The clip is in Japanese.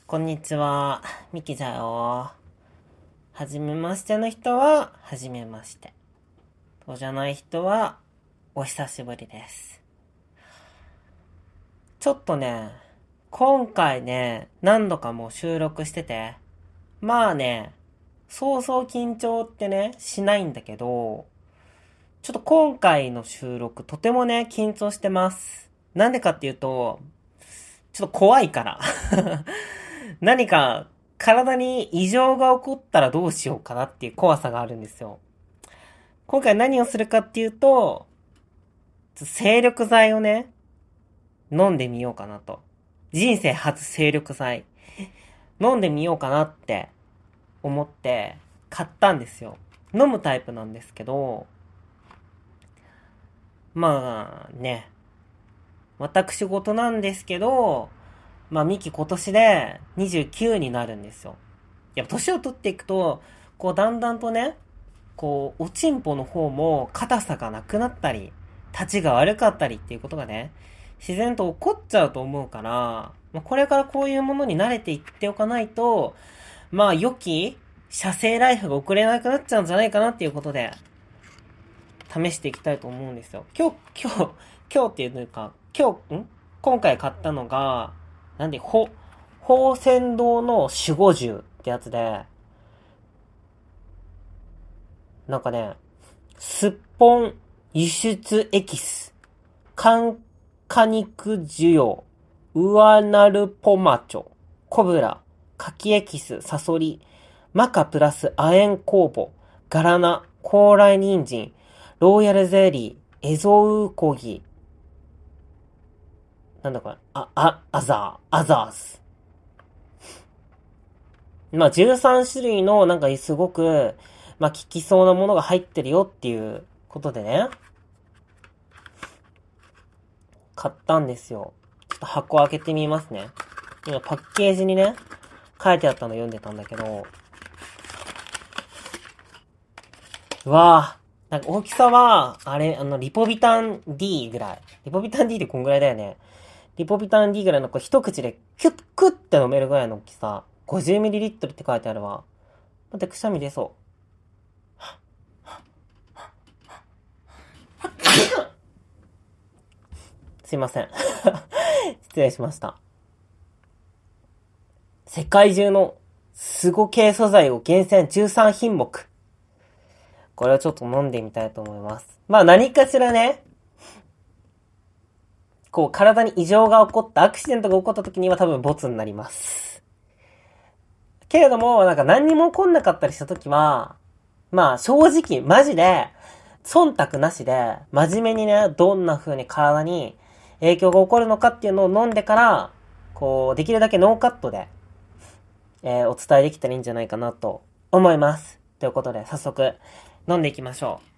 こんにちは、ミキだよ。はじめましての人は、はじめまして。そうじゃない人は、お久しぶりです。ちょっとね、今回ね、何度かもう収録してて、まあね、そうそう緊張ってね、しないんだけど、ちょっと今回の収録、とてもね、緊張してます。なんでかっていうと、ちょっと怖いから。何か体に異常が起こったらどうしようかなっていう怖さがあるんですよ。今回何をするかっていうと、精力剤をね、飲んでみようかなと。人生初精力剤。飲んでみようかなって思って買ったんですよ。飲むタイプなんですけど、まあね、私事なんですけど、ミキ今年で29になるんですよ。やっぱ年を取っていくと、こうだんだんとね、こう、おちんぽの方も硬さがなくなったり、立ちが悪かったりっていうことがね、自然と起こっちゃうと思うから、これからこういうものに慣れていっておかないと、良き射精ライフが送れなくなっちゃうんじゃないかなっていうことで、試していきたいと思うんですよ。今日っていうか、今回買ったのが、宝泉堂の守護獣ってやつで、なんかね、すっぽん輸出エキス、カ果肉需要、ウアナルポマチョ、コブラ、柿エキス、サソリ、マカプラス亜鉛酵母、ガラナ、高麗人参、ローヤルゼリー、エゾウコギ、なんだこれ、アザーズ。13種類のすごく、効きそうなものが入ってるよっていうことでね、買ったんですよ。ちょっと箱開けてみますね。今パッケージにね、書いてあったの読んでたんだけど、うわぁ、大きさは、リポビタン D ぐらい。リポビタン D ってこんぐらいだよね。リポビタン D ぐらいの一口でクッって飲めるぐらいの大きさ。50ml って書いてあるわ。待って、くしゃみ出そう。すいません。失礼しました。世界中のスゴ系素材を厳選13品目。これをちょっと飲んでみたいと思います。何かしらね、こう体に異常が起こった、アクシデントが起こった時には多分ボツになります。けれども、何にも起こんなかったりした時は、正直、マジで、忖度なしで、真面目にね、どんな風に体に影響が起こるのかっていうのを飲んでから、こう、できるだけノーカットで、お伝えできたらいいんじゃないかなと思います。ということで、早速、飲んでいきましょう。